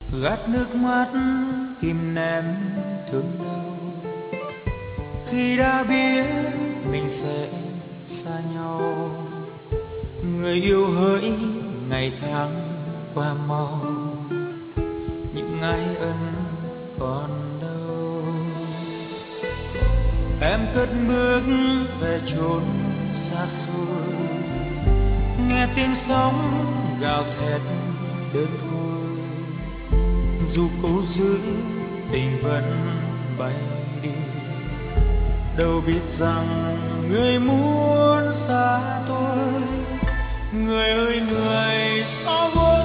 gạt nước mắt kìm nén thương đau. Khi đã biết mình sẽ xa nhau, người yêu hỡi ngày tháng qua mau, những ngày ân còn đâu. Em cất bước về chốn xa xôi, nghe tiếng sóng gào thét đơn côi. Dù cố giữ tình vẫn bay đi, đâu biết rằng người muốn xa tôi. Người ơi người sao vui